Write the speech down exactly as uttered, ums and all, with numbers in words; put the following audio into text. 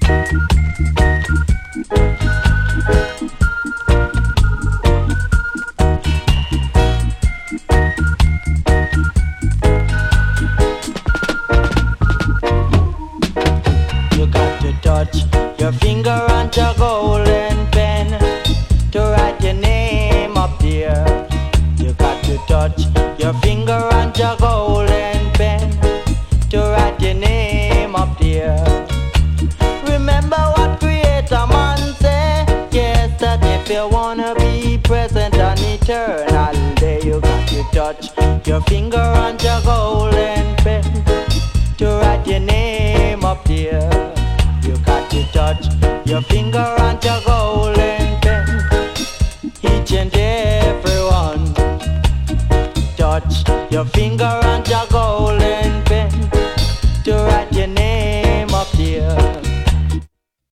You got to touch your finger on your golden pen to write your name up there. You got to touch your finger on your golden pen to write your name up there. Remember what Creator Man said, yes, that if you wanna be present on eternal day, you got to touch your finger on your golden pen to write your name up there. You got to touch your finger on your golden pen. Each and every one, touch your finger on your golden